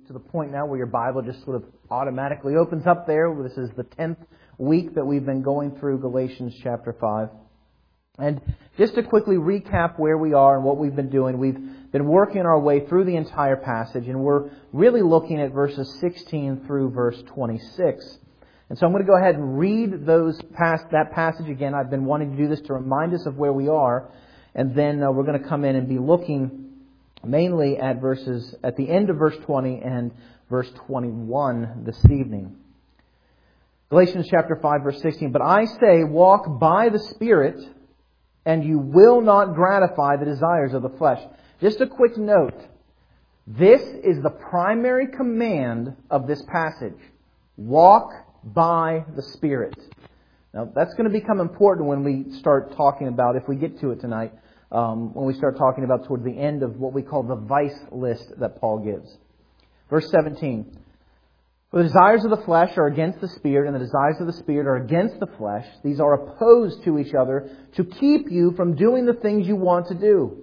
to the point now where your Bible just sort of automatically opens up there. This is the 10th week that we've been going through Galatians chapter 5. And just to quickly recap where we are and what we've been doing, we've been working our way through the entire passage, and we're really looking at verses 16 through verse 26. And so I'm going to go ahead and read that passage again. I've been wanting to do this to remind us of where we are, and then we're going to come in and be looking mainly at the end of verse 20 and verse 21 this evening. Galatians chapter 5, verse 16. But I say, walk by the Spirit, and you will not gratify the desires of the flesh. Just a quick note. This is the primary command of this passage. Walk by the Spirit. Now, that's going to become important when we start talking about, if we get to it tonight, when we start talking about towards the end of what we call the vice list that Paul gives. Verse 17. For the desires of the flesh are against the Spirit, and the desires of the Spirit are against the flesh. These are opposed to each other to keep you from doing the things you want to do.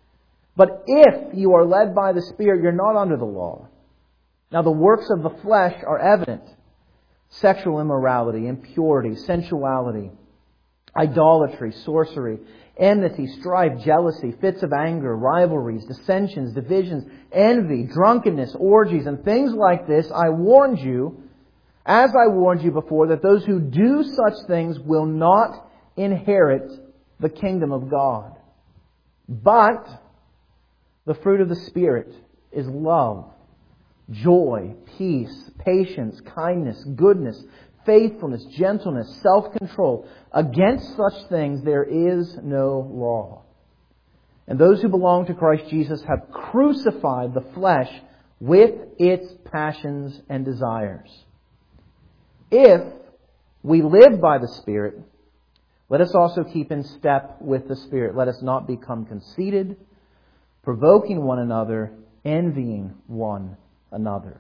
But if you are led by the Spirit, you're not under the law. Now the works of the flesh are evident. Sexual immorality, impurity, sensuality, idolatry, sorcery, enmity, strife, jealousy, fits of anger, rivalries, dissensions, divisions, envy, drunkenness, orgies, and things like this. I warned you, as I warned you before, that those who do such things will not inherit the kingdom of God. But the fruit of the Spirit is love, joy, peace, patience, kindness, goodness, faithfulness, gentleness, self-control. Against such things there is no law. And those who belong to Christ Jesus have crucified the flesh with its passions and desires. If we live by the Spirit, let us also keep in step with the Spirit. Let us not become conceited, provoking one another, envying one another.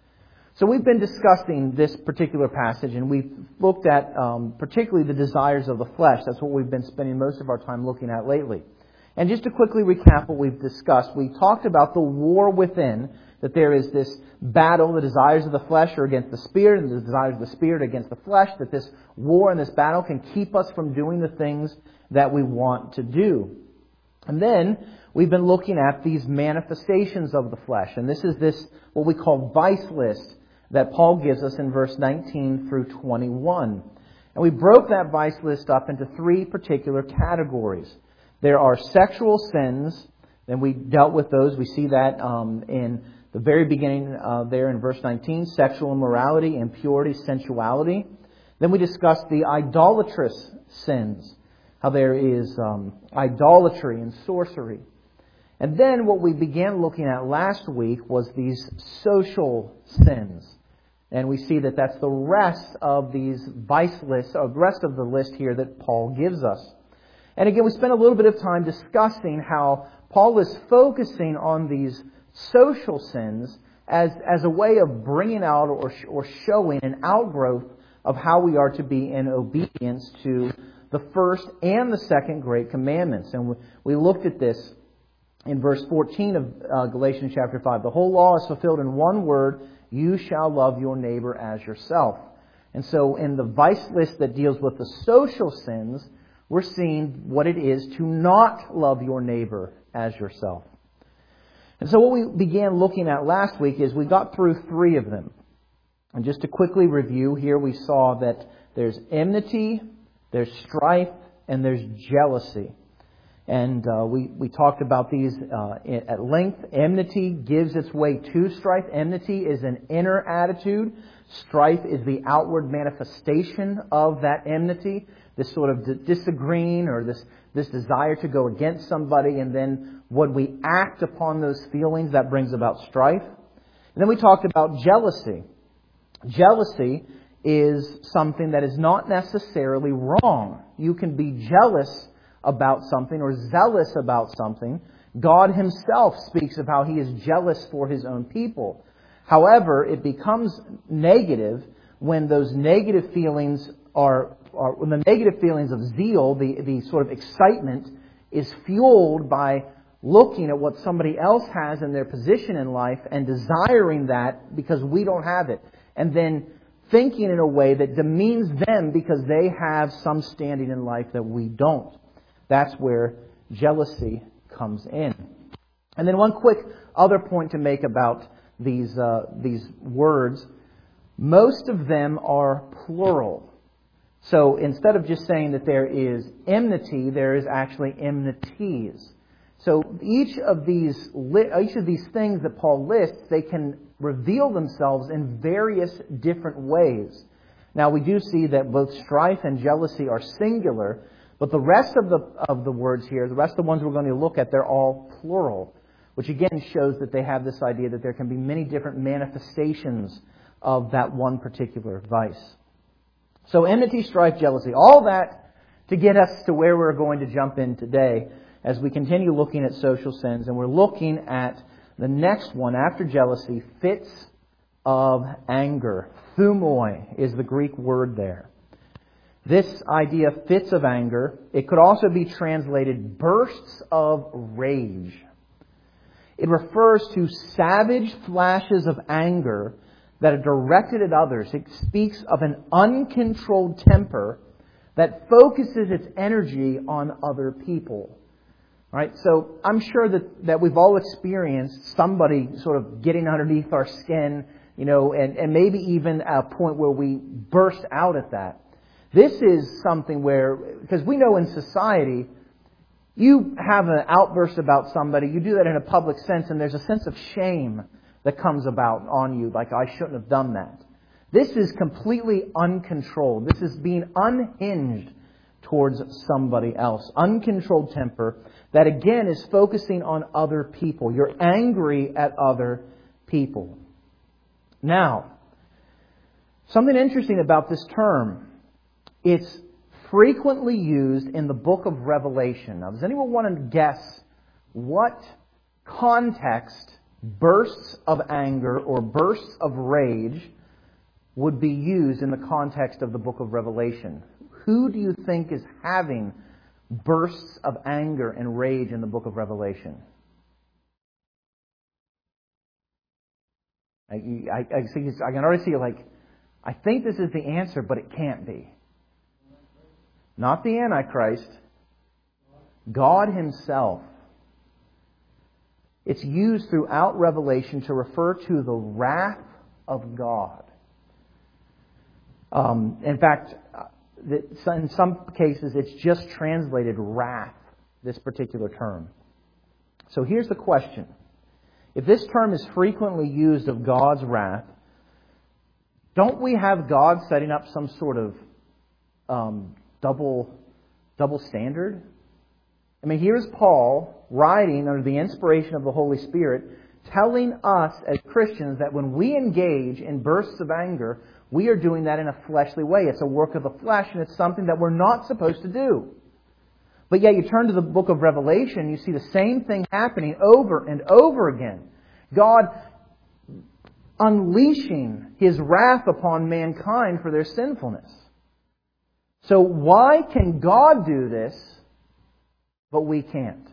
So we've been discussing this particular passage, and we've looked at particularly the desires of the flesh. That's what we've been spending most of our time looking at lately. And just to quickly recap what we've discussed, we talked about the war within, that there is this battle. The desires of the flesh are against the Spirit, and the desires of the Spirit against the flesh, that this war and this battle can keep us from doing the things that we want to do. And then we've been looking at these manifestations of the flesh. And this is what we call vice list that Paul gives us in verse 19 through 21. And we broke that vice list up into three particular categories. There are sexual sins, and we dealt with those. We see that in the very beginning there in verse 19, sexual immorality, impurity, sensuality. Then we discussed the idolatrous sins, how there is idolatry and sorcery. And then what we began looking at last week was these social sins. And we see that that's the rest of these vice lists, or the rest of the list here that Paul gives us. And again, we spent a little bit of time discussing how Paul is focusing on these social sins as a way of bringing out or showing an outgrowth of how we are to be in obedience to the first and the second great commandments. And we looked at this in verse 14 of Galatians chapter 5. The whole law is fulfilled in one word: you shall love your neighbor as yourself. And so in the vice list that deals with the social sins, we're seeing what it is to not love your neighbor as yourself. And so what we began looking at last week is we got through three of them. And just to quickly review, here we saw that there's enmity, there's strife, and there's jealousy. And we talked about these at length. Enmity gives its way to strife. Enmity is an inner attitude. Strife is the outward manifestation of that enmity. This sort of disagreeing or this desire to go against somebody. And then when we act upon those feelings, that brings about strife. And then we talked about jealousy. Jealousy is something that is not necessarily wrong. You can be jealous about something or zealous about something. God Himself speaks of how He is jealous for His own people. However, it becomes negative when those negative feelings when the negative feelings of zeal, the sort of excitement, is fueled by looking at what somebody else has in their position in life and desiring that because we don't have it. And then thinking in a way that demeans them because they have some standing in life that we don't. That's where jealousy comes in. And then one quick other point to make about these words. Most of them are plural. So instead of just saying that there is enmity, there is actually enmities. So each of these things that Paul lists, they can reveal themselves in various different ways. Now we do see that both strife and jealousy are singular, but the rest of the words here, the rest of the ones we're going to look at, they're all plural, which again shows that they have this idea that there can be many different manifestations of that one particular vice. So enmity, strife, jealousy, all that to get us to where we're going to jump in today as we continue looking at social sins. And we're looking at the next one after jealousy, fits of anger. Thumoi is the Greek word there. This idea, fits of anger, it could also be translated bursts of rage. It refers to savage flashes of anger that are directed at others. It speaks of an uncontrolled temper that focuses its energy on other people. All right, so I'm sure that we've all experienced somebody sort of getting underneath our skin, and maybe even a point where we burst out at that. This is something where, because we know in society, you have an outburst about somebody, you do that in a public sense, and there's a sense of shame that comes about on you, like, I shouldn't have done that. This is completely uncontrolled. This is being unhinged towards somebody else. Uncontrolled temper that, again, is focusing on other people. You're angry at other people. Now, something interesting about this term. It's frequently used in the book of Revelation. Now, does anyone want to guess what context bursts of anger or bursts of rage would be used in the context of the book of Revelation? Who do you think is having bursts of anger and rage in the book of Revelation? I can already see, I think this is the answer, but it can't be. Not the Antichrist. God Himself. It's used throughout Revelation to refer to the wrath of God. In fact, in some cases, it's just translated wrath, this particular term. So here's the question. If this term is frequently used of God's wrath, don't we have God setting up some sort of double standard? I mean, here's Paul writing under the inspiration of the Holy Spirit, telling us as Christians that when we engage in bursts of anger, we are doing that in a fleshly way. It's a work of the flesh, and it's something that we're not supposed to do. But yet you turn to the book of Revelation, you see the same thing happening over and over again. God unleashing His wrath upon mankind for their sinfulness. So why can God do this, but we can't?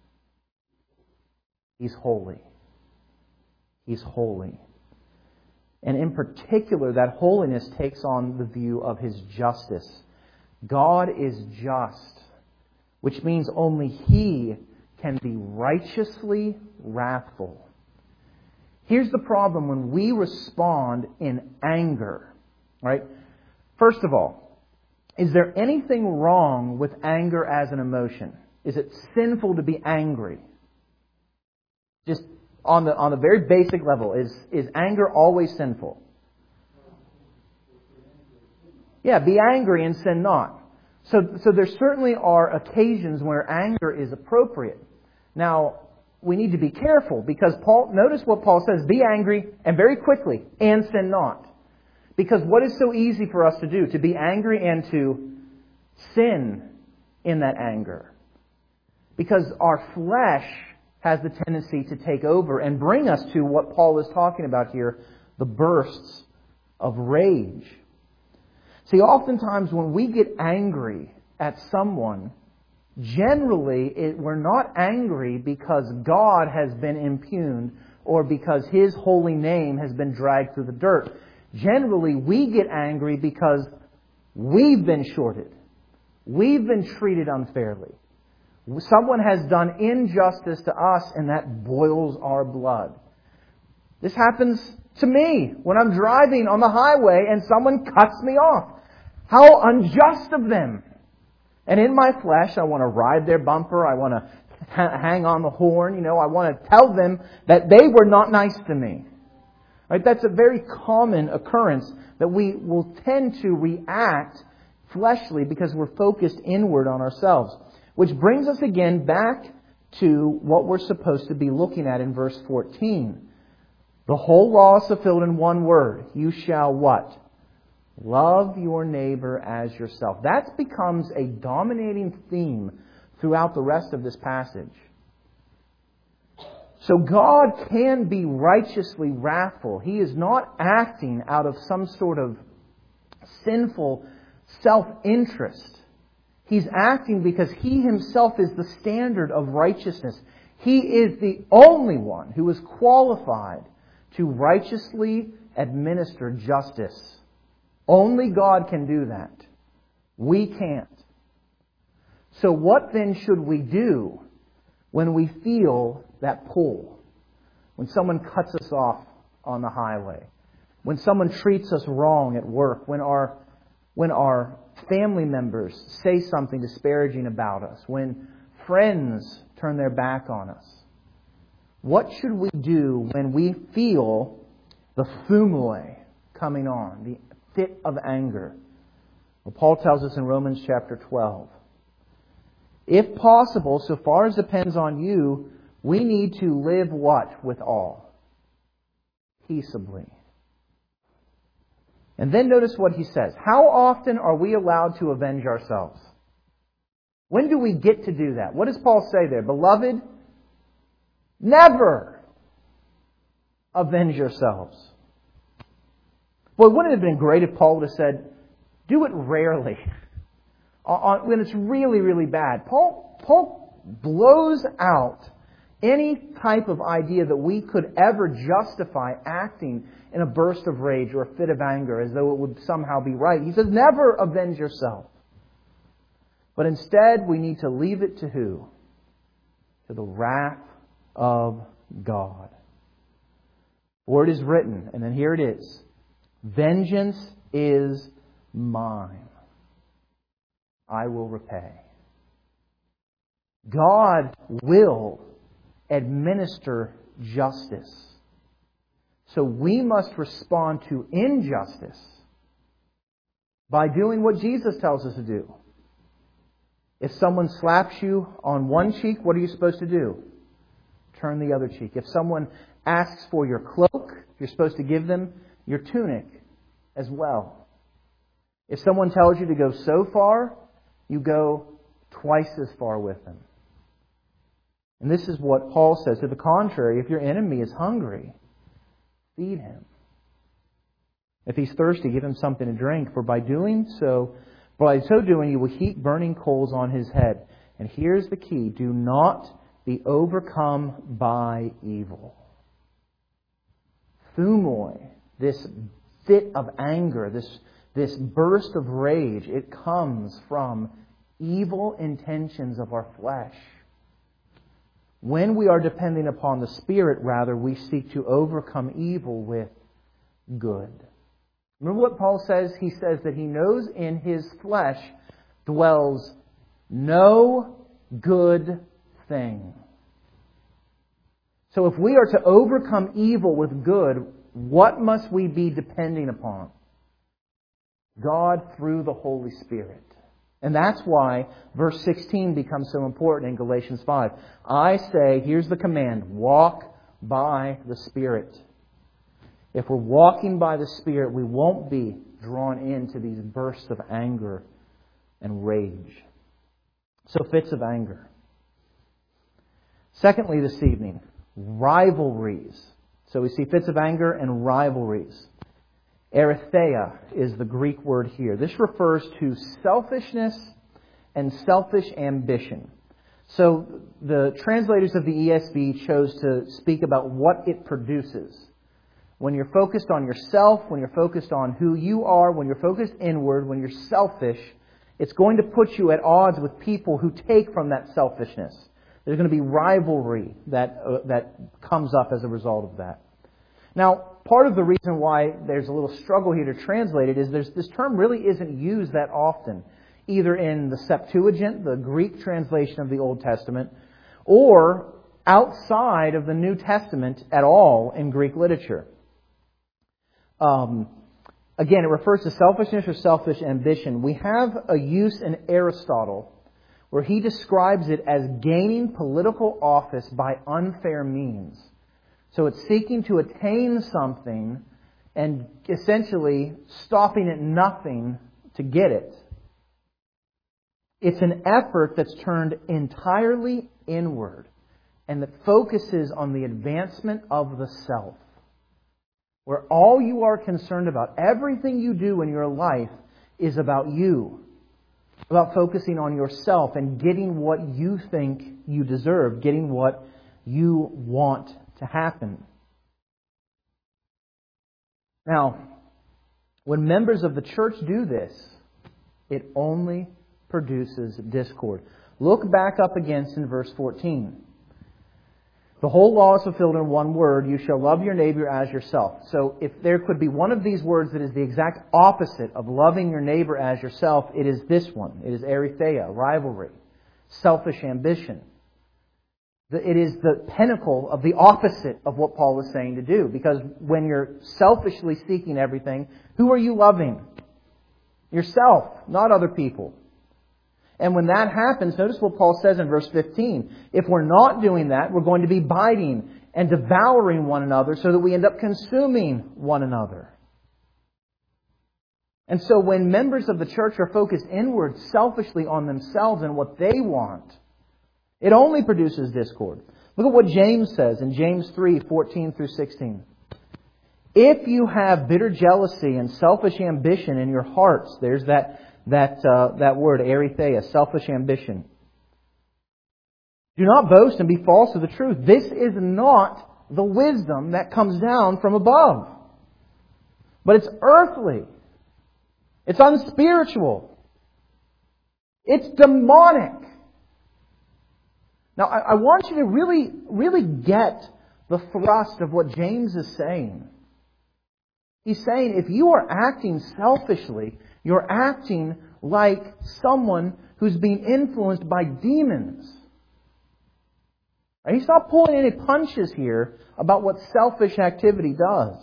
He's holy. He's holy. And in particular, that holiness takes on the view of His justice. God is just, which means only He can be righteously wrathful. Here's the problem when we respond in anger. Right? First of all, is there anything wrong with anger as an emotion? Is it sinful to be angry? Just on the very basic level, is anger always sinful? Yeah, be angry and sin not. So there certainly are occasions where anger is appropriate. Now, we need to be careful because notice what Paul says, be angry and very quickly and sin not. Because what is so easy for us to do? To be angry and to sin in that anger. Because our flesh has the tendency to take over and bring us to what Paul is talking about here, the bursts of rage. See, oftentimes when we get angry at someone, generally we're not angry because God has been impugned or because His holy name has been dragged through the dirt. Generally, we get angry because we've been shorted. We've been treated unfairly. Someone has done injustice to us, and that boils our blood. This happens to me when I'm driving on the highway and someone cuts me off. How unjust of them! And in my flesh, I want to ride their bumper. I want to hang on the horn. I want to tell them that they were not nice to me. Right? That's a very common occurrence that we will tend to react fleshly because we're focused inward on ourselves. Which brings us again back to what we're supposed to be looking at in verse 14. The whole law is fulfilled in one word. You shall what? Love your neighbor as yourself. That becomes a dominating theme throughout the rest of this passage. So God can be righteously wrathful. He is not acting out of some sort of sinful self-interest. He's acting because He Himself is the standard of righteousness. He is the only one who is qualified to righteously administer justice. Only God can do that. We can't. So what then should we do when we feel that pull? When someone cuts us off on the highway? When someone treats us wrong at work? When our family members say something disparaging about us? When friends turn their back on us? What should we do when we feel the thumoi coming on, the fit of anger? Well, Paul tells us in Romans chapter 12, if possible, so far as depends on you, we need to live what with all? Peaceably. And then notice what he says. How often are we allowed to avenge ourselves? When do we get to do that? What does Paul say there? Beloved, never avenge yourselves. Boy, wouldn't it have been great if Paul would have said, do it rarely, when it's really, really bad. Paul blows out any type of idea that we could ever justify acting in a burst of rage or a fit of anger as though it would somehow be right. He says, never avenge yourself. But instead, we need to leave it to who? To the wrath of God. For it is written, and then here it is, vengeance is mine. I will repay. God will administer justice. So we must respond to injustice by doing what Jesus tells us to do. If someone slaps you on one cheek, what are you supposed to do? Turn the other cheek. If someone asks for your cloak, you're supposed to give them your tunic as well. If someone tells you to go so far, you go twice as far with them. And this is what Paul says. To the contrary, if your enemy is hungry, feed him. If he's thirsty, give him something to drink. For by so doing, you will heap burning coals on his head. And here's the key. Do not be overcome by evil. Thumoi, this fit of anger, this burst of rage, it comes from evil intentions of our flesh. When we are depending upon the Spirit, rather, we seek to overcome evil with good. Remember what Paul says? He says that he knows in his flesh dwells no good thing. So if we are to overcome evil with good, what must we be depending upon? God through the Holy Spirit. And that's why verse 16 becomes so important in Galatians 5. I say, here's the command, walk by the Spirit. If we're walking by the Spirit, we won't be drawn into these bursts of anger and rage. So fits of anger. Secondly, this evening, rivalries. So we see fits of anger and rivalries. Erytheia is the Greek word here. This refers to selfishness and selfish ambition. So the translators of the ESV chose to speak about what it produces. When you're focused on yourself, when you're focused on who you are, when you're focused inward, when you're selfish, it's going to put you at odds with people who take from that selfishness. There's going to be rivalry that comes up as a result of that. Now, part of the reason why there's a little struggle here to translate it is this term really isn't used that often, either in the Septuagint, the Greek translation of the Old Testament, or outside of the New Testament at all in Greek literature. Again, it refers to selfishness or selfish ambition. We have a use in Aristotle where he describes it as gaining political office by unfair means. So it's seeking to attain something and essentially stopping at nothing to get it. It's an effort that's turned entirely inward and that focuses on the advancement of the self. Where all you are concerned about, everything you do in your life is about you. About focusing on yourself and getting what you think you deserve, getting what you want to happen. Now, when members of the church do this, it only produces discord. Look back up again in verse 14. The whole law is fulfilled in one word, you shall love your neighbor as yourself. So if there could be one of these words that is the exact opposite of loving your neighbor as yourself, it is this one. It is erytheia, rivalry, selfish ambition. It is the pinnacle of the opposite of what Paul was saying to do. Because when you're selfishly seeking everything, who are you loving? Yourself, not other people. And when that happens, notice what Paul says in verse 15. If we're not doing that, we're going to be biting and devouring one another so that we end up consuming one another. And so when members of the church are focused inward selfishly on themselves and what they want, it only produces discord. Look at what James says in James 3:14 through 16. If you have bitter jealousy and selfish ambition in your hearts, there's that word, erytheia, selfish ambition. Do not boast and be false to the truth. This is not the wisdom that comes down from above. But it's earthly. It's unspiritual. It's demonic. Now, I want you to really get the thrust of what James is saying. He's saying if you are acting selfishly, you're acting like someone who's being influenced by demons. He's not pulling any punches here about what selfish activity does.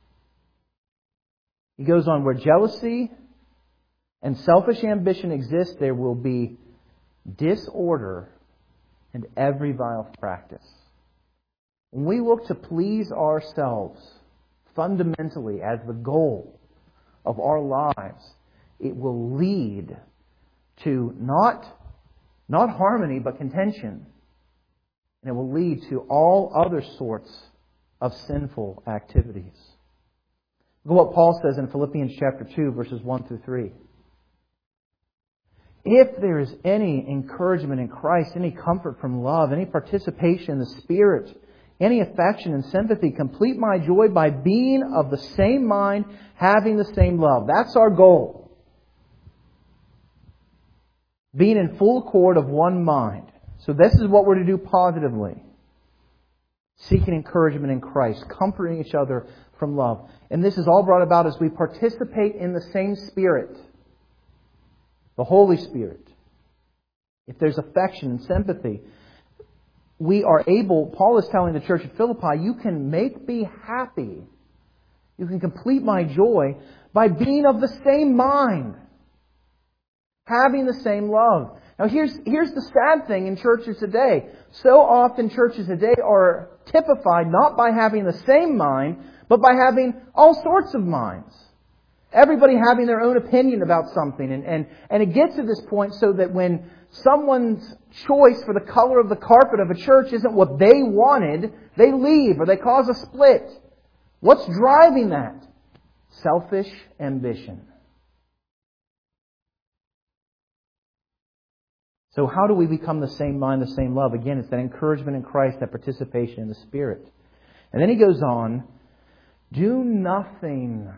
He goes on, where jealousy and selfish ambition exist, there will be disorder and every vile practice. When we look to please ourselves fundamentally as the goal of our lives, it will lead to not harmony, but contention. And it will lead to all other sorts of sinful activities. Look at what Paul says in Philippians chapter 2, verses 1 through 3. If there is any encouragement in Christ, any comfort from love, any participation in the Spirit, any affection and sympathy, complete my joy by being of the same mind, having the same love. That's our goal. Being in full accord of one mind. So this is what we're to do positively. Seeking encouragement in Christ, comforting each other from love. And this is all brought about as we participate in the same Spirit. The Holy Spirit. If there's affection and sympathy, we are able, Paul is telling the church at Philippi, you can make me happy. You can complete my joy by being of the same mind. Having the same love. Now here's the sad thing in churches today. So often churches today are typified not by having the same mind, but by having all sorts of minds. Everybody having their own opinion about something. And it gets to this point so that when someone's choice for the color of the carpet of a church isn't what they wanted, they leave or they cause a split. What's driving that? Selfish ambition. So how do we become the same mind, the same love? Again, it's that encouragement in Christ, that participation in the Spirit. And then he goes on, do nothing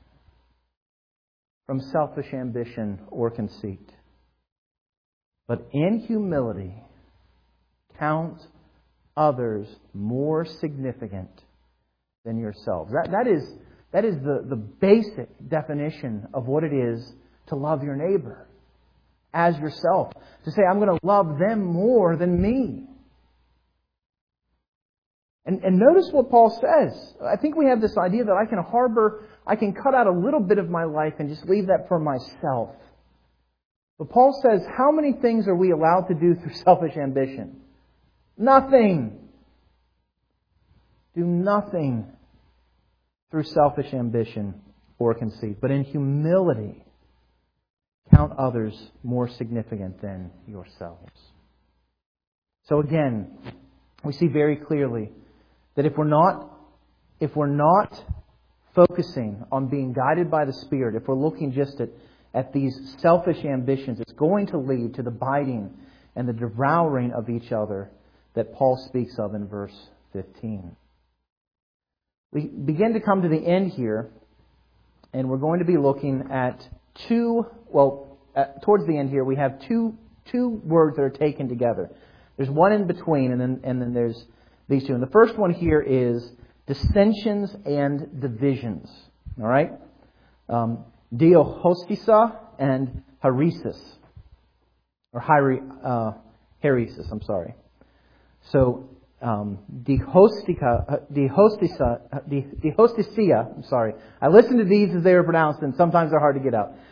from selfish ambition or conceit, but in humility count others more significant than yourselves. That is the basic definition of what it is to love your neighbor as yourself. To say, I'm going to love them more than me. And notice what Paul says. I think we have this idea that I can cut out a little bit of my life and just leave that for myself. But Paul says, how many things are we allowed to do through selfish ambition? Nothing. Do nothing through selfish ambition or conceit, but in humility count others more significant than yourselves. So again, we see very clearly that if we're not focusing on being guided by the Spirit, if we're looking just at these selfish ambitions, it's going to lead to the biting and the devouring of each other that Paul speaks of in verse 15. We begin to come to the end here, and we're going to be looking at towards the end here, we have two words that are taken together. There's one in between, and then there's these two. And the first one here is dissensions and divisions. All right? Diohostisa and heresis. Or heresis, I'm sorry. So, dihostisia, I'm sorry. I listened to these as they were pronounced, and sometimes they're hard to get out.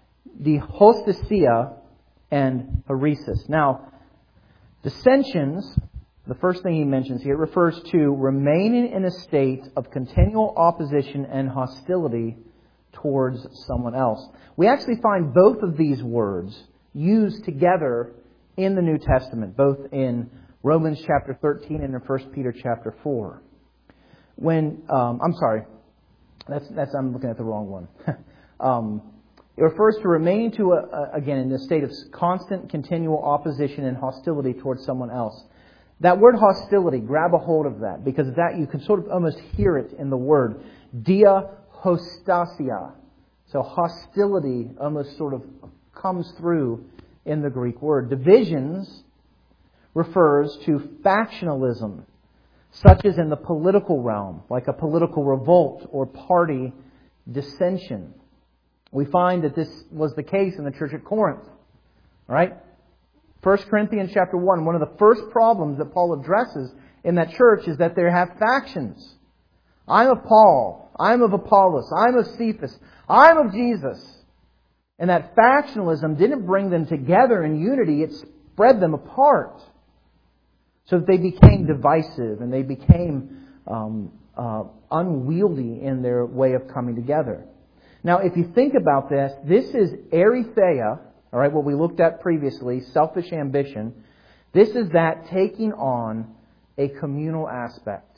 Dihostisia and heresis. Now, dissensions, the first thing he mentions here, refers to remaining in a state of continual opposition and hostility towards someone else. We actually find both of these words used together in the New Testament, both in Romans chapter 13 and in 1 Peter chapter 4. I'm sorry, I'm looking at the wrong one. It refers to remaining again in a state of constant, continual opposition and hostility towards someone else. That word hostility, grab a hold of that, because that you can sort of almost hear it in the word. Diahostasia. So hostility almost sort of comes through in the Greek word. Divisions refers to factionalism, such as in the political realm, like a political revolt or party dissension. We find that this was the case in the church at Corinth. All right? 1 Corinthians chapter 1, one of the first problems that Paul addresses in that church is that they have factions. I'm of Paul. I'm of Apollos. I'm of Cephas. I'm of Jesus. And that factionalism didn't bring them together in unity. It spread them apart. So that they became divisive and they became unwieldy in their way of coming together. Now, if you think about this is erytheia, all right, what we looked at previously, selfish ambition. This is that taking on a communal aspect.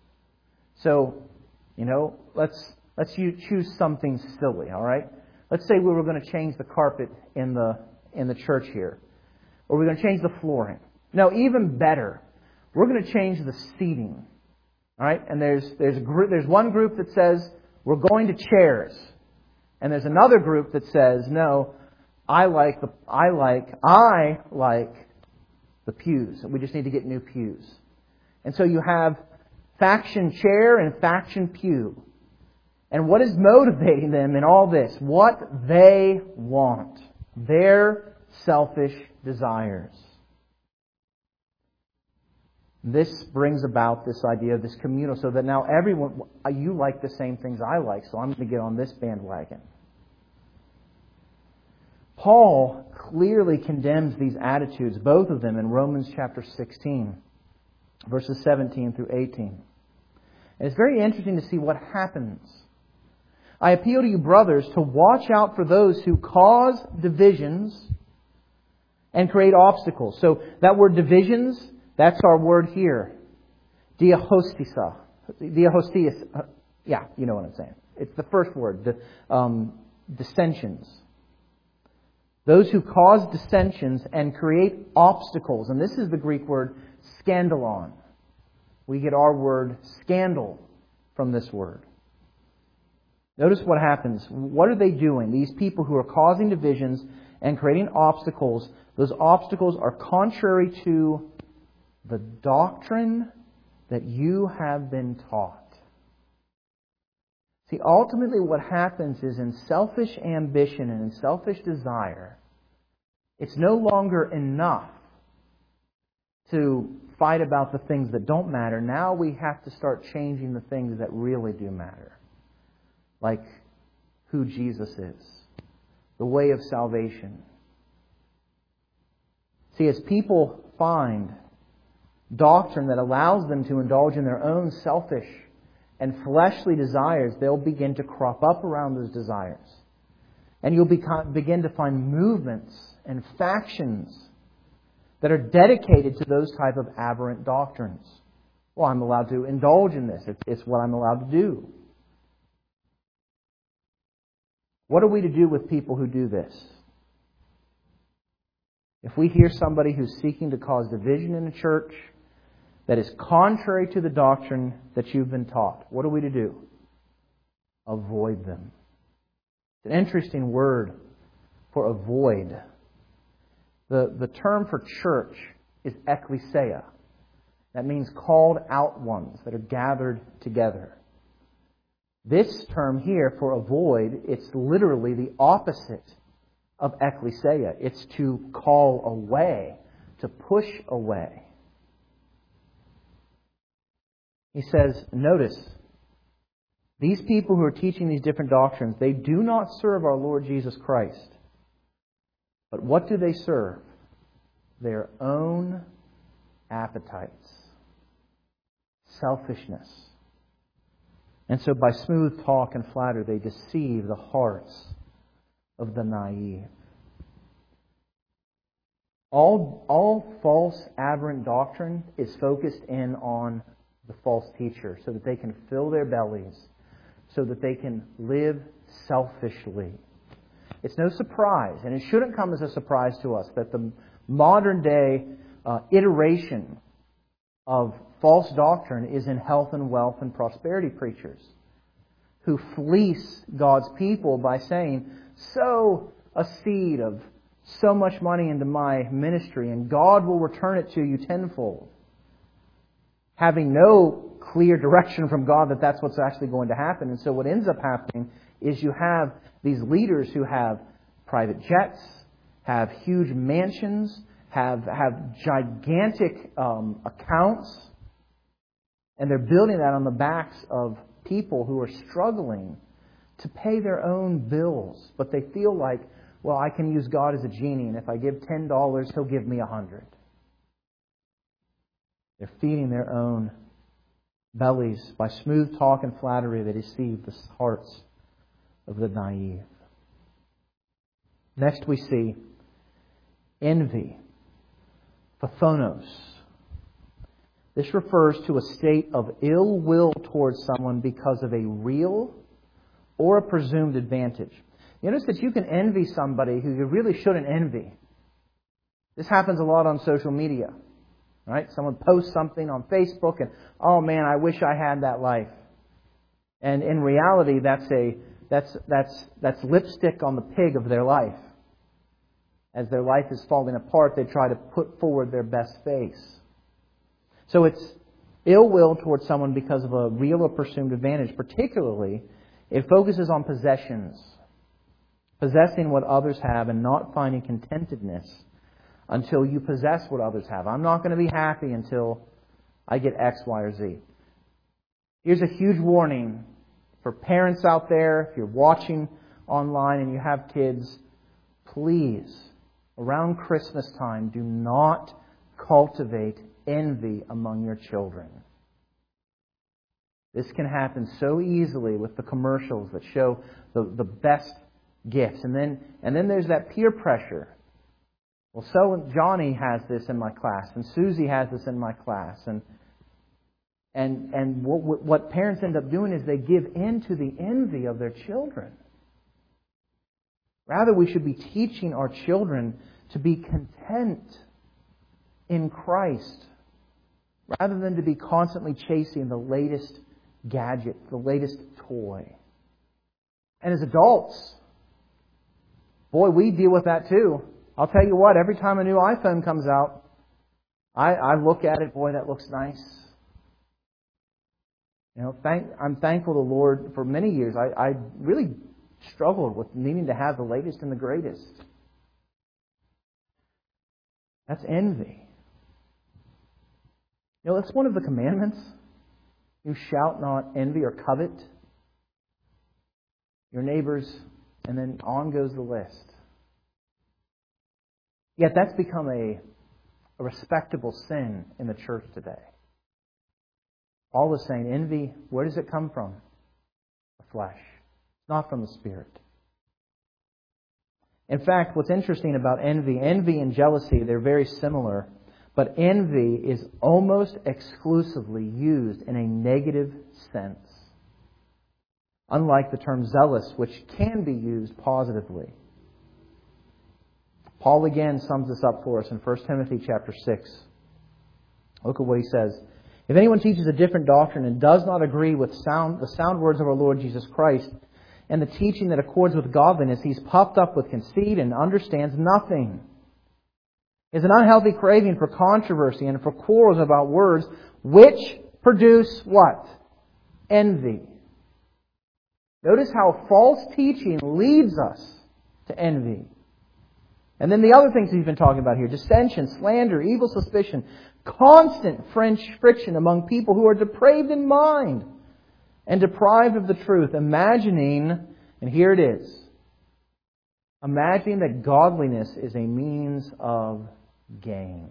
So, let's choose something silly, all right? Let's say we were going to change the carpet in the church here, or we're going to change the flooring. No, even better, we're going to change the seating, all right? And there's one group that says we're going to chairs. And there's another group that says, no, I like the pews. We just need to get new pews. And so you have faction chair and faction pew. And what is motivating them in all this? What they want. Their selfish desires. This brings about this idea of this communal, so that now everyone, you like the same things I like, so I'm going to get on this bandwagon. Paul clearly condemns these attitudes, both of them, in Romans chapter 16, verses 17 through 18. And it's very interesting to see what happens. I appeal to you, brothers, to watch out for those who cause divisions and create obstacles. So that word divisions, that's our word here. Diahostisa. Yeah, you know what I'm saying. It's the first word. Dissensions. Those who cause dissensions and create obstacles. And this is the Greek word scandalon. We get our word scandal from this word. Notice what happens. What are they doing? These people who are causing divisions and creating obstacles, those obstacles are contrary to the doctrine that you have been taught. See, ultimately what happens is in selfish ambition and in selfish desire, it's no longer enough to fight about the things that don't matter. Now we have to start changing the things that really do matter. Like who Jesus is, the way of salvation. See, as people find doctrine that allows them to indulge in their own selfish and fleshly desires, they'll begin to crop up around those desires. And you'll begin to find movements and factions that are dedicated to those type of aberrant doctrines. Well, I'm allowed to indulge in this. It's what I'm allowed to do. What are we to do with people who do this? If we hear somebody who's seeking to cause division in a church that is contrary to the doctrine that you've been taught, what are we to do? Avoid them. It's an interesting word for avoid. The term for church is ekklesia. That means called out ones that are gathered together. This term here for avoid, it's literally the opposite of ekklesia. It's to call away, to push away. He says, notice, these people who are teaching these different doctrines, they do not serve our Lord Jesus Christ. But what do they serve? Their own appetites. Selfishness. And so by smooth talk and flattery, they deceive the hearts of the naive. All false, aberrant doctrine is focused in on the false teacher so that they can fill their bellies, so that they can live selfishly. It's no surprise, and it shouldn't come as a surprise to us, that the modern day iteration of false doctrine is in health and wealth and prosperity preachers who fleece God's people by saying, sow a seed of so much money into my ministry and God will return it to you tenfold. Having no clear direction from God that that's what's actually going to happen. And so what ends up happening is you have these leaders who have private jets, have huge mansions, have gigantic accounts, and they're building that on the backs of people who are struggling to pay their own bills. But they feel like, well, I can use God as a genie, and if I give $10, He'll give me $100. They're feeding their own bellies by smooth talk and flattery. They deceive the hearts of the naive. Next we see envy, pathonos. This refers to a state of ill will towards someone because of a real or a presumed advantage. You notice that you can envy somebody who you really shouldn't envy. This happens a lot on social media. Right? Someone posts something on Facebook and, oh man, I wish I had that life. And in reality, that's lipstick on the pig of their life. As their life is falling apart, they try to put forward their best face. So it's ill will towards someone because of a real or presumed advantage. Particularly, it focuses on possessions. Possessing what others have and not finding contentedness until you possess what others have. I'm not going to be happy until I get X, Y, or Z. Here's a huge warning for parents out there. If you're watching online and you have kids, please, around Christmas time, do not cultivate envy among your children. This can happen so easily with the commercials that show the best gifts. And then there's that peer pressure. Well, so Johnny has this in my class, and Susie has this in my class, and what parents end up doing is they give in to the envy of their children. Rather, we should be teaching our children to be content in Christ, rather than to be constantly chasing the latest gadget, the latest toy. And as adults, boy, we deal with that too. I'll tell you what, every time a new iPhone comes out, I look at it, boy, that looks nice. You know, I'm thankful to the Lord for many years. I really struggled with needing to have the latest and the greatest. That's envy. You know, it's one of the commandments. You shalt not envy or covet your neighbors, and then on goes the list. Yet that's become a respectable sin in the church today. Paul is saying envy, where does it come from? The flesh. Not from the Spirit. In fact, what's interesting about envy and jealousy, they're very similar. But envy is almost exclusively used in a negative sense. Unlike the term zealous, which can be used positively. Paul again sums this up for us in 1 Timothy chapter 6. Look at what he says. If anyone teaches a different doctrine and does not agree with the sound words of our Lord Jesus Christ and the teaching that accords with godliness, he's puffed up with conceit and understands nothing. He has an unhealthy craving for controversy and for quarrels about words, which produce what? Envy. Notice how false teaching leads us to envy. And then the other things he's been talking about here: dissension, slander, evil suspicion, constant friction among people who are depraved in mind and deprived of the truth, imagining, and here it is, imagining that godliness is a means of gain.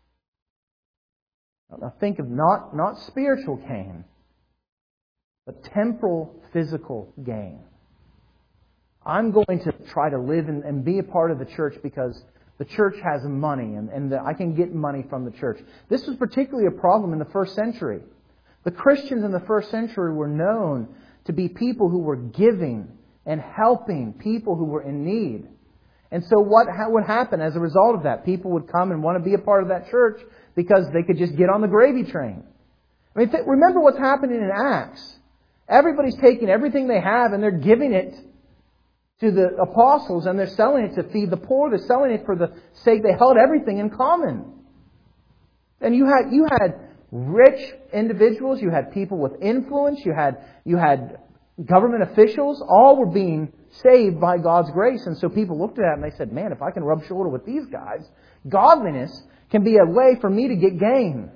Now think of not spiritual gain, but temporal, physical gain. I'm going to try to live and be a part of the church because the church has money and I can get money from the church. This was particularly a problem in the first century. The Christians in the first century were known to be people who were giving and helping people who were in need. And so what would happen as a result of that? People would come and want to be a part of that church because they could just get on the gravy train. I mean, remember what's happening in Acts. Everybody's taking everything they have and they're giving it to the apostles, and they're selling it to feed the poor. They're selling it for the sake they held everything in common. And you had rich individuals, you had people with influence, you had government officials, all were being saved by God's grace. And so people looked at that and they said, man, if I can rub shoulder with these guys, godliness can be a way for me to get gain.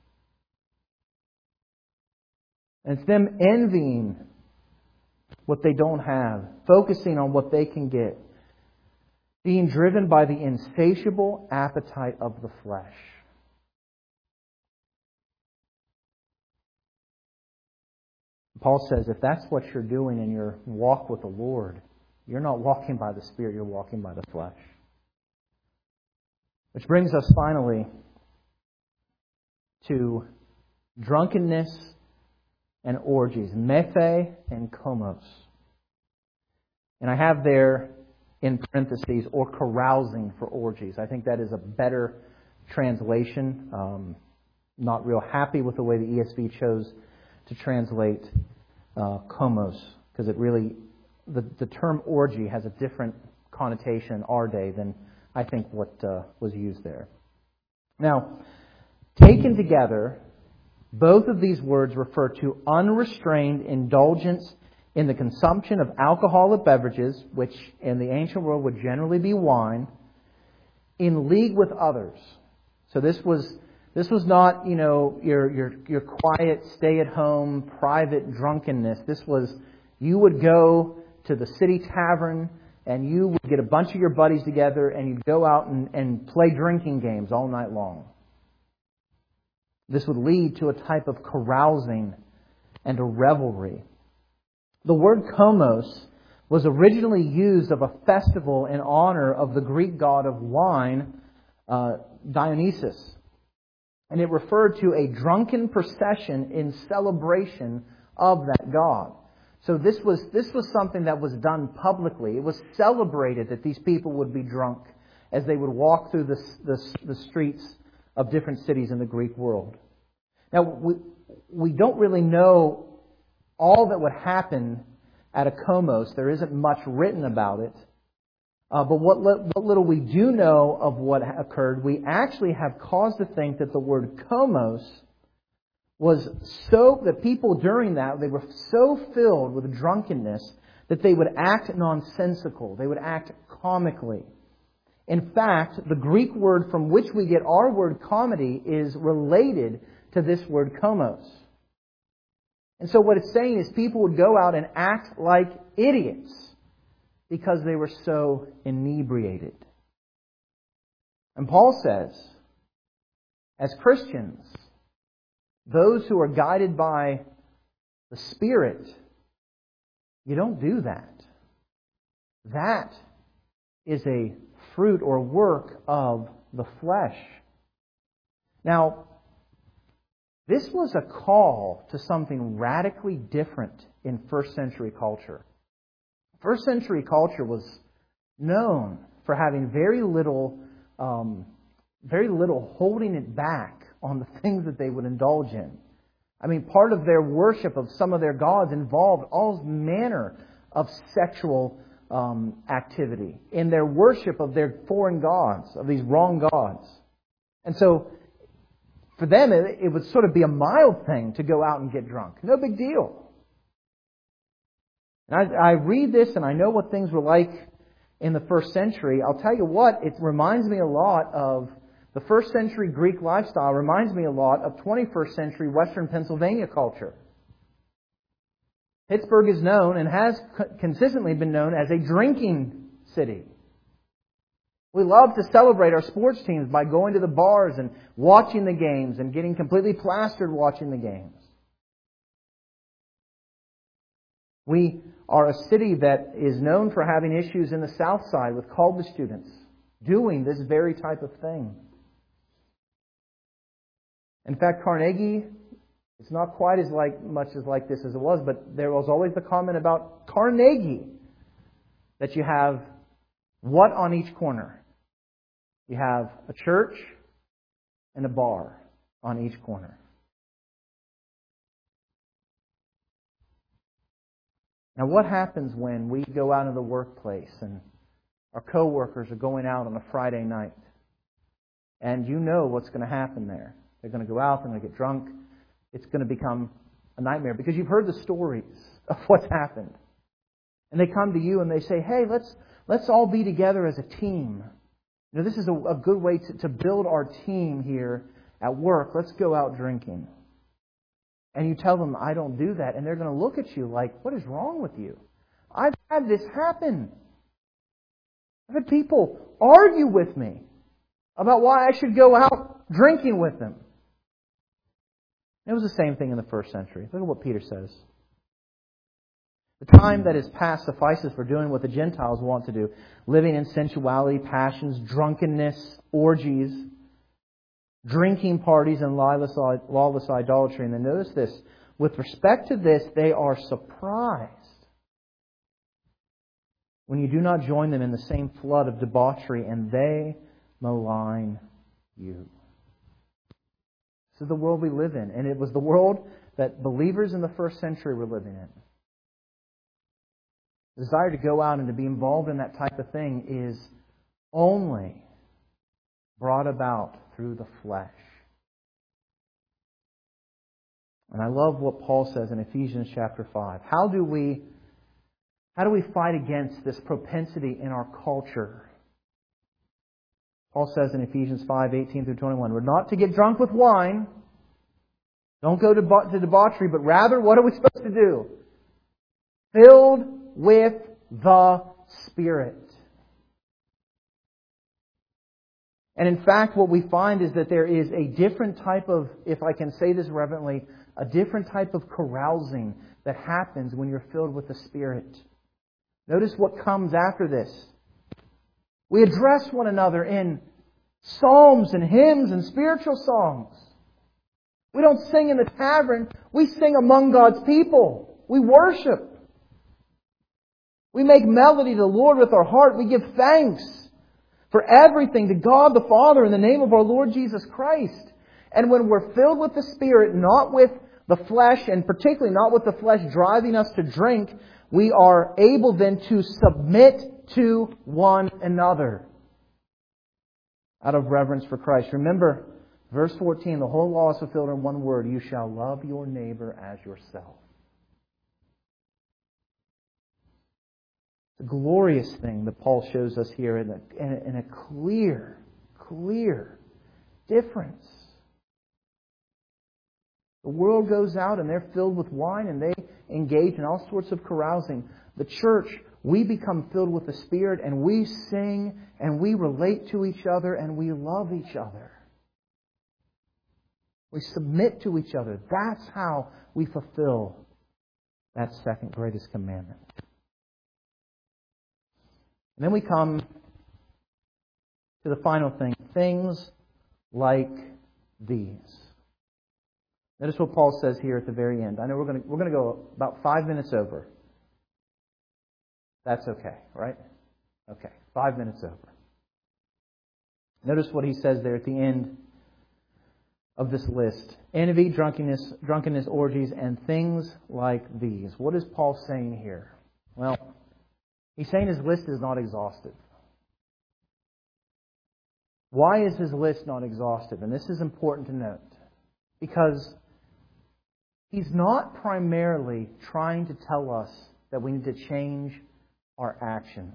And it's them envying what they don't have, focusing on what they can get, being driven by the insatiable appetite of the flesh. Paul says if that's what you're doing in your walk with the Lord, you're not walking by the Spirit, you're walking by the flesh. Which brings us finally to drunkenness and orgies, methe and komos. And I have there in parentheses, or carousing for orgies. I think that is a better translation. Not real happy with the way the ESV chose to translate komos, because it really, the term orgy has a different connotation in our day than I think what was used there. Now, taken together, both of these words refer to unrestrained indulgence in the consumption of alcoholic beverages, which in the ancient world would generally be wine, in league with others. So this was not, your quiet, stay-at-home, private drunkenness. This was, you would go to the city tavern and you would get a bunch of your buddies together and you'd go out and play drinking games all night long. This would lead to a type of carousing and a revelry. The word komos was originally used of a festival in honor of the Greek god of wine, Dionysus. And it referred to a drunken procession in celebration of that god. So this was something that was done publicly. It was celebrated that these people would be drunk as they would walk through the streets of different cities in the Greek world. Now, we don't really know all that would happen at a komos. There isn't much written about it. But what little we do know of what occurred, we actually have cause to think that the word komos was so that people during that, they were so filled with drunkenness that they would act nonsensical. They would act comically. In fact, the Greek word from which we get our word comedy is related to this word komos. And so what it's saying is people would go out and act like idiots because they were so inebriated. And Paul says, as Christians, those who are guided by the Spirit, you don't do that. That is a fruit or work of the flesh. Now, this was a call to something radically different in first century culture. First century culture was known for having very little holding it back on the things that they would indulge in. I mean, part of their worship of some of their gods involved all manner of sexual activity in their worship of their foreign gods, of these wrong gods. And so, for them, it would sort of be a mild thing to go out and get drunk. No big deal. And I read this and I know what things were like in the first century. I'll tell you what, it reminds me a lot of the first century Greek lifestyle, reminds me a lot of 21st century Western Pennsylvania culture. Pittsburgh is known and has consistently been known as a drinking city. We love to celebrate our sports teams by going to the bars and watching the games and getting completely plastered watching the games. We are a city that is known for having issues in the South Side with college students doing this very type of thing. In fact, Carnegie, it's not quite as much as like this as it was, but there was always the comment about Carnegie that you have what on each corner? You have a church and a bar on each corner. Now, what happens when we go out into the workplace and our coworkers are going out on a Friday night? And you know what's going to happen there. They're going to go out, they're going to get drunk. It's going to become a nightmare because you've heard the stories of what's happened. And they come to you and they say, hey, let's all be together as a team. You know, this is a good way to build our team here at work. Let's go out drinking. And you tell them, I don't do that. And they're going to look at you like, what is wrong with you? I've had this happen. I've had people argue with me about why I should go out drinking with them. It was the same thing in the first century. Look at what Peter says. The time that is past suffices for doing what the Gentiles want to do, living in sensuality, passions, drunkenness, orgies, drinking parties, and lawless idolatry. And then notice this. With respect to this, they are surprised when you do not join them in the same flood of debauchery, and they malign you. This is the world we live in. And it was the world that believers in the first century were living in. The desire to go out and to be involved in that type of thing is only brought about through the flesh. And I love what Paul says in Ephesians chapter 5. How do we fight against this propensity in our culture? Paul says in Ephesians 5:18 through 21, we're not to get drunk with wine. Don't go to debauchery, but rather, what are we supposed to do? Filled with the Spirit. And in fact, what we find is that there is a different type of, if I can say this reverently, a different type of carousing that happens when you're filled with the Spirit. Notice what comes after this. We address one another in psalms and hymns and spiritual songs. We don't sing in the tavern. We sing among God's people. We worship. We make melody to the Lord with our heart. We give thanks for everything to God the Father in the name of our Lord Jesus Christ. And when we're filled with the Spirit, not with the flesh, and particularly not with the flesh driving us to drink, we are able then to submit to one another out of reverence for Christ. Remember, verse 14, the whole law is fulfilled in one word: you shall love your neighbor as yourself. The glorious thing that Paul shows us here in a clear difference. The world goes out and they're filled with wine and they engage in all sorts of carousing. The church, we become filled with the Spirit and we sing and we relate to each other and we love each other. We submit to each other. That's how we fulfill that second greatest commandment. And then we come to the final thing, things like these. Notice what Paul says here at the very end. I know we're going to go about 5 minutes over. That's okay, right? Okay, 5 minutes over. Notice what he says there at the end of this list. Envy, drunkenness, orgies, and things like these. What is Paul saying here? Well, he's saying his list is not exhaustive. Why is his list not exhaustive? And this is important to note. Because he's not primarily trying to tell us that we need to change our actions.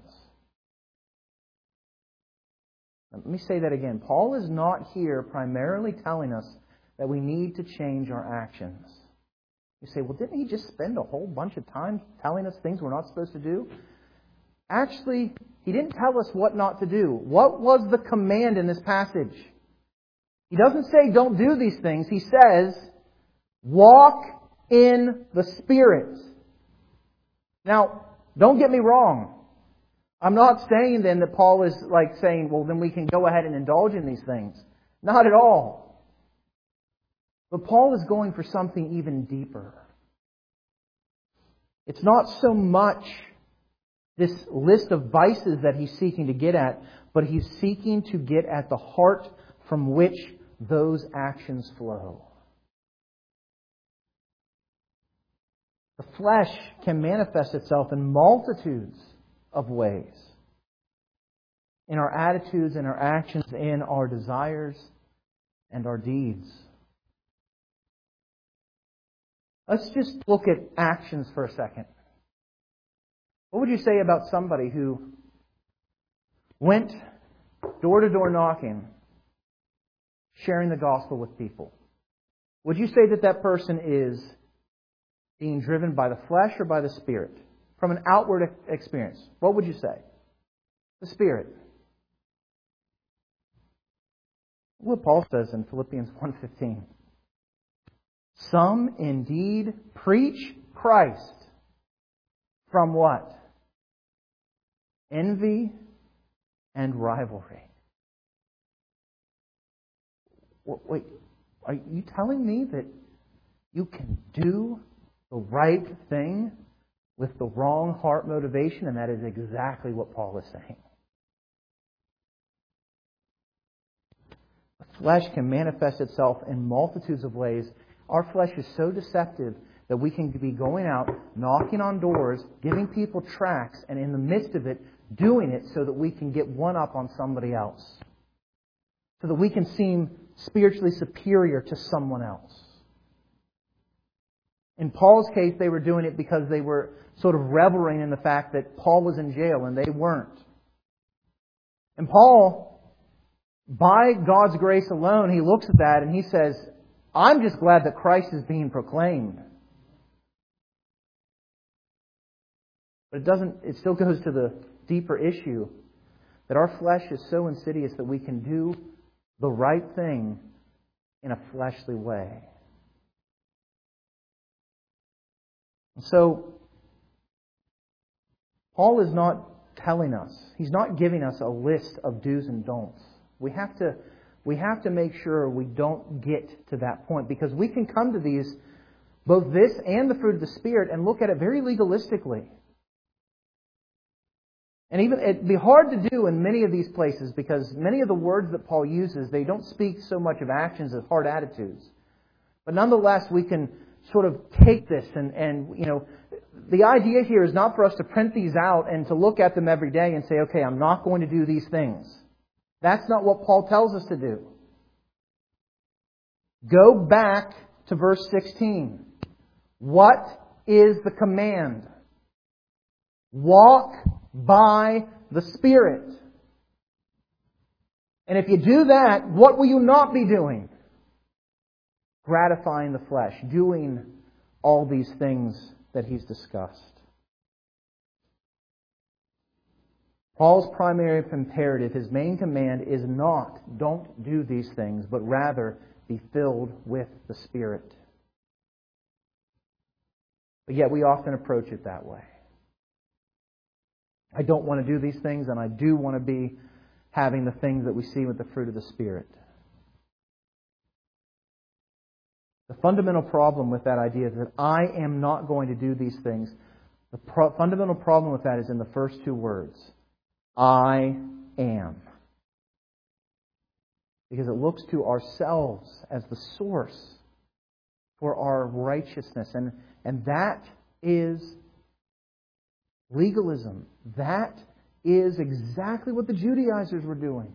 Let me say that again. Paul is not here primarily telling us that we need to change our actions. You say, well, didn't he just spend a whole bunch of time telling us things we're not supposed to do? Actually, he didn't tell us what not to do. What was the command in this passage? He doesn't say don't do these things. He says walk in the Spirit. Now, don't get me wrong. I'm not saying then that Paul is like saying, well, then we can go ahead and indulge in these things. Not at all. But Paul is going for something even deeper. It's not so much this list of vices that he's seeking to get at, but he's seeking to get at the heart from which those actions flow. The flesh can manifest itself in multitudes of ways. In our attitudes, in our actions, in our desires, and our deeds. Let's just look at actions for a second. What would you say about somebody who went door-to-door knocking, sharing the gospel with people? Would you say that that person is being driven by the flesh or by the Spirit? From an outward experience, what would you say? The Spirit. What Paul says in Philippians 1:15. Some indeed preach Christ from what? Envy and rivalry. Wait, are you telling me that you can do the right thing with the wrong heart motivation? And that is exactly what Paul is saying. The flesh can manifest itself in multitudes of ways. Our flesh is so deceptive that we can be going out, knocking on doors, giving people tracts, and in the midst of it, doing it so that we can get one up on somebody else. So that we can seem spiritually superior to someone else. In Paul's case, they were doing it because they were sort of reveling in the fact that Paul was in jail and they weren't. And Paul, by God's grace alone, he looks at that and he says, I'm just glad that Christ is being proclaimed. But it still goes to the deeper issue that our flesh is so insidious that we can do the right thing in a fleshly way. So, Paul is not telling us, he's not giving us a list of do's and don'ts. We have to make sure we don't get to that point, because we can come to these, both this and the fruit of the Spirit, and look at it very legalistically. And even it'd be hard to do in many of these places because many of the words that Paul uses, they don't speak so much of actions as hard attitudes. But nonetheless, we can sort of take this and the idea here is not for us to print these out and to look at them every day and say, okay, I'm not going to do these things. That's not what Paul tells us to do. Go back to verse 16. What is the command? Walk by the Spirit. And if you do that, what will you not be doing? Gratifying the flesh, doing all these things that he's discussed. Paul's primary imperative, his main command is not, don't do these things, but rather be filled with the Spirit. But yet we often approach it that way. I don't want to do these things, and I do want to be having the things that we see with the fruit of the Spirit. The fundamental problem with that idea is that I am not going to do these things. The fundamental problem with that is in the first two words. I am. Because it looks to ourselves as the source for our righteousness. And that is legalism. That is exactly what the Judaizers were doing.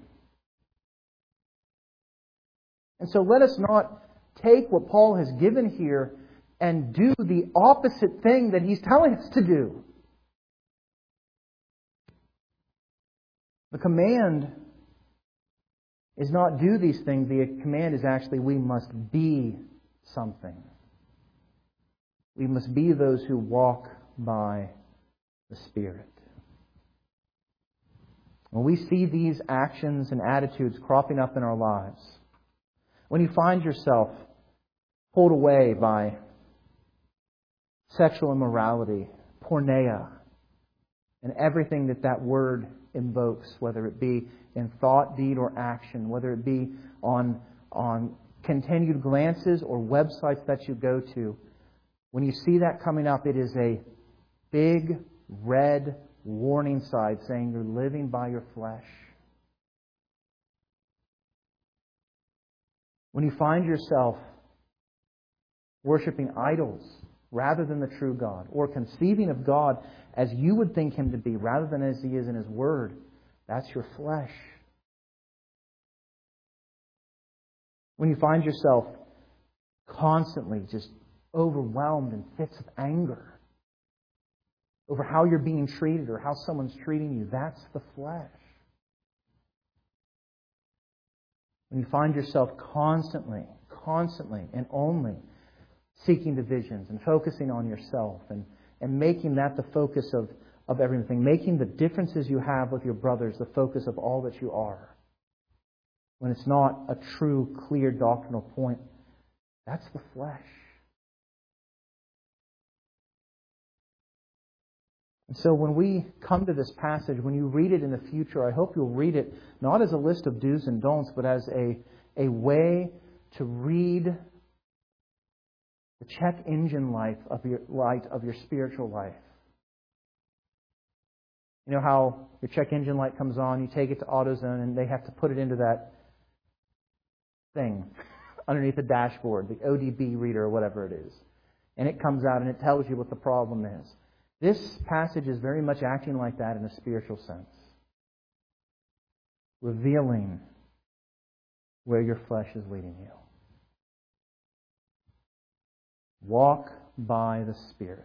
And so let us not take what Paul has given here and do the opposite thing that he's telling us to do. The command is not do these things. The command is actually we must be something. We must be those who walk by the Spirit. When we see these actions and attitudes cropping up in our lives, when you find yourself pulled away by sexual immorality, porneia, and everything that word invokes, whether it be in thought, deed, or action, whether it be on continued glances or websites that you go to, when you see that coming up, it is a big red warning sign saying you're living by your flesh. When you find yourself worshiping idols rather than the true God, or conceiving of God as you would think Him to be rather than as He is in His Word, that's your flesh. When you find yourself constantly just overwhelmed in fits of anger over how you're being treated or how someone's treating you, that's the flesh. When you find yourself constantly and only seeking divisions and focusing on yourself and making that the focus of everything, making the differences you have with your brothers the focus of all that you are, when it's not a true, clear doctrinal point, that's the flesh. And so when we come to this passage, when you read it in the future, I hope you'll read it not as a list of do's and don'ts, but as a way to read the check engine light of your spiritual life. You know how your check engine light comes on, you take it to AutoZone, and they have to put it into that thing underneath the dashboard, the ODB reader or whatever it is. And it comes out and it tells you what the problem is. This passage is very much acting like that in a spiritual sense. Revealing where your flesh is leading you. Walk by the Spirit,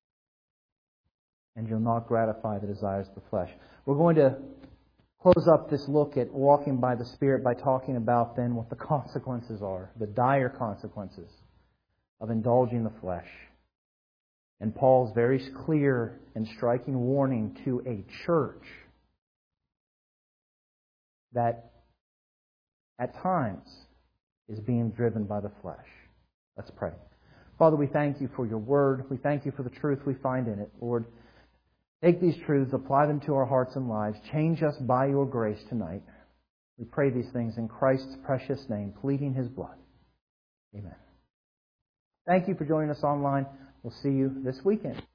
and you'll not gratify the desires of the flesh. We're going to close up this look at walking by the Spirit by talking about then what the consequences are, the dire consequences of indulging the flesh. And Paul's very clear and striking warning to a church that at times is being driven by the flesh. Let's pray. Father, we thank you for your word. We thank you for the truth we find in it. Lord, take these truths, apply them to our hearts and lives. Change us by your grace tonight. We pray these things in Christ's precious name, pleading His blood. Amen. Thank you for joining us online. We'll see you this weekend.